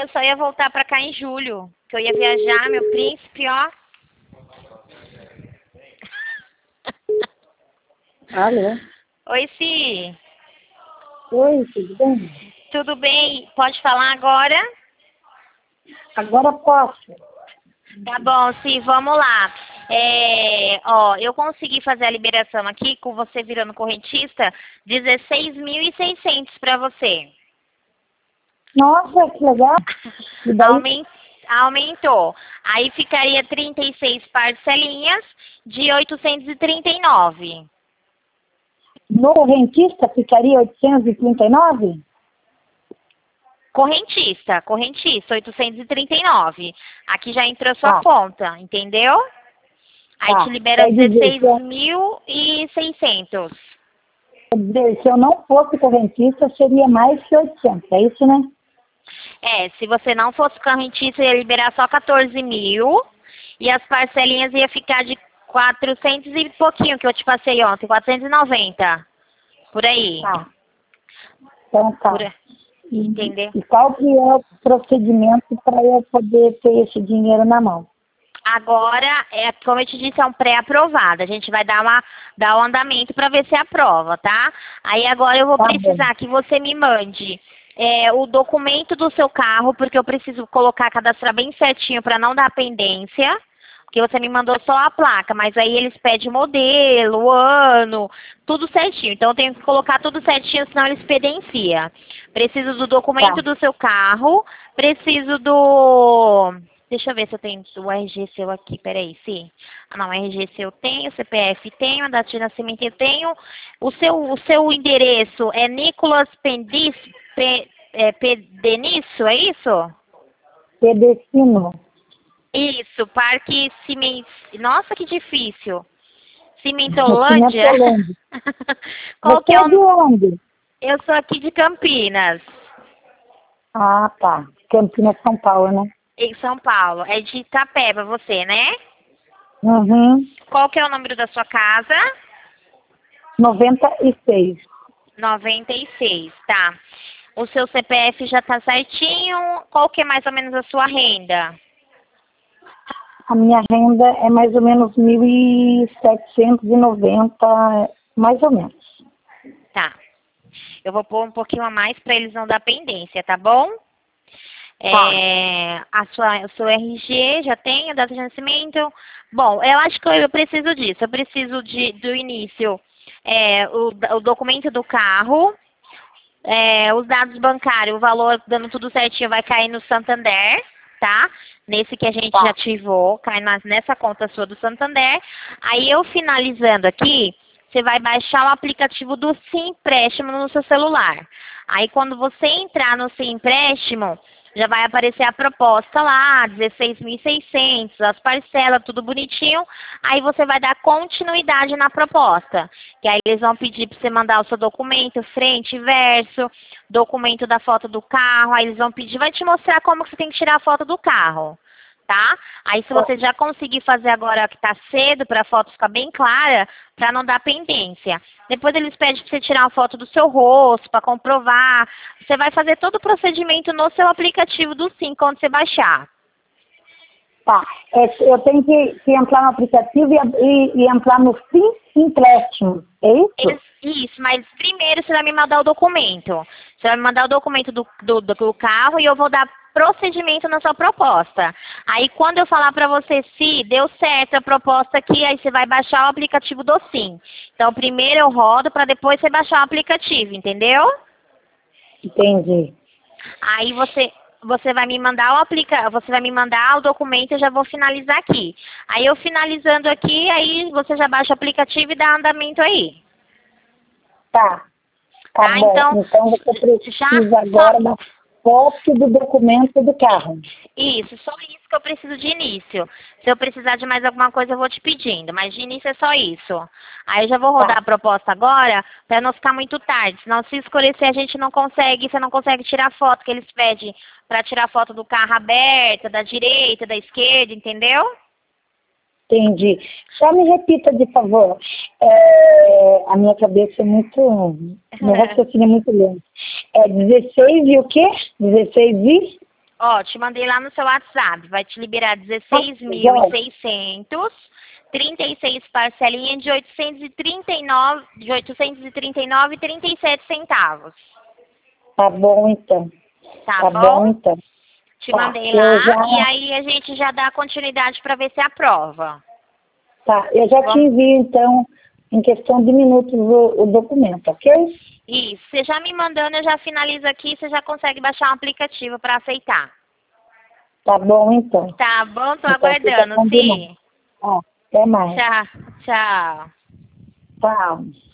eu só ia voltar pra cá em julho. Que eu ia viajar, meu príncipe, ó. Alô? Oi, Si. Oi, tudo bem? Tudo bem? Pode falar agora? Agora posso. Tá bom, Si, vamos lá. Eu consegui fazer a liberação aqui, com você virando correntista, 16.600 para você. Nossa, que legal. E daí, Aumentou. Aí ficaria 36 parcelinhas de 839. no correntista ficaria 839? Correntista, 839. Aqui já entrou sua Tá. conta, entendeu? Aí Tá. te libera Quer dizer, 16.600. quer dizer, se eu não fosse correntista, seria mais que 800, é isso, né? Se você não fosse correntista, ia liberar só 14 mil. E as parcelinhas ia ficar de 400 e pouquinho, que eu te passei ontem, 490. Por aí. Tá. Então tá. Entendeu? E qual que é o procedimento para eu poder ter esse dinheiro na mão? Agora, como eu te disse, é um pré-aprovado. A gente vai dar um andamento para ver se aprova, tá? Aí agora eu vou precisar que você me mande o documento do seu carro, porque eu preciso cadastrar bem certinho para não dar pendência. Porque você me mandou só a placa, mas aí eles pedem o modelo, o ano, tudo certinho. Então eu tenho que colocar tudo certinho, senão eles pendencia. Preciso do documento do seu carro, preciso do... Deixa eu ver se eu tenho o RG seu aqui, peraí, sim. Não, o RG seu eu tenho, o CPF tenho, a data de nascimento eu tenho. O seu endereço é Nicolas Pedenisso, é isso? Pedecino. Isso, Parque Cimento. Nossa, que difícil. Cimentolândia? Cimentolândia. Qual que Você é é de onde? Eu sou aqui de Campinas, Ah, tá. Campinas, São Paulo, né? em São Paulo. É de Itapeba, você, né? Uhum. Qual que é o número da sua casa? 96. 96, tá. O seu CPF já tá certinho. Qual que é mais ou menos a sua renda? A minha renda é mais ou menos 1.790, mais ou menos. Tá. Eu vou pôr um pouquinho a mais para eles não dar pendência, tá bom? O seu RG já tem, a data de nascimento. Bom, eu acho que eu preciso disso. Eu preciso do início, o documento do carro, os dados bancários, o valor, dando tudo certinho, vai cair no Santander, tá? Nesse que a gente já ativou, cai nessa conta sua do Santander. Aí eu finalizando aqui, você vai baixar o aplicativo do Sim Empréstimo no seu celular. Aí quando você entrar no Sim Empréstimo, já vai aparecer a proposta lá, 16.600, as parcelas, tudo bonitinho. Aí você vai dar continuidade na proposta. Que aí eles vão pedir para você mandar o seu documento, frente e verso, documento da foto do carro. Aí eles vão pedir, vai te mostrar como que você tem que tirar a foto do carro. Tá? Aí se você já conseguir fazer agora que tá cedo para a foto ficar bem clara, para não dar pendência. Depois eles pedem para você tirar uma foto do seu rosto para comprovar. Você vai fazer todo o procedimento no seu aplicativo do Sim quando você baixar. Tá. Eu tenho que entrar no aplicativo e entrar no Sim Empréstimo, é isso? Isso, mas primeiro você vai me mandar o documento. Você vai me mandar o documento do carro e eu vou dar procedimento na sua proposta. Aí quando eu falar para você se deu certo a proposta aqui, aí você vai baixar o aplicativo do Sim. Então primeiro eu rodo para depois você baixar o aplicativo, entendeu? Entendi. Aí você vai me mandar você vai me mandar o documento, eu já vou finalizar aqui. Aí eu finalizando aqui, aí você já baixa o aplicativo e dá andamento aí. Tá Tá, bom. Então você precisa agora da foto do documento do carro. Isso, só isso que eu preciso de início. Se eu precisar de mais alguma coisa, eu vou te pedindo, mas de início é só isso. Aí eu já vou rodar a proposta agora, para não ficar muito tarde. Senão, se escurecer, a gente não consegue, você não consegue tirar foto, que eles pedem para tirar foto do carro aberta, da direita, da esquerda, entendeu? Entendi. Só me repita, de favor. A minha cabeça é muito... Meu raciocínio é muito lento. É 16 e o quê? 16 e? Ó, te mandei lá no seu WhatsApp. Vai te liberar Joia. 16.600, 36 parcelinhas de 839,37 centavos. Tá bom, então. Tá Tá bom, bom? então. Te Tá, mandei eu lá já, e aí a gente já dá continuidade para ver se aprova. tá, eu já te envio, então, em questão de minutos, o documento, ok? Isso. Você já me mandando, eu já finalizo aqui, você já consegue baixar um aplicativo para aceitar. Tá bom, então. Tá bom? Tô Então, fica aguardando, combinado. sim. Ó, até mais. Tchau, tchau. Tchau.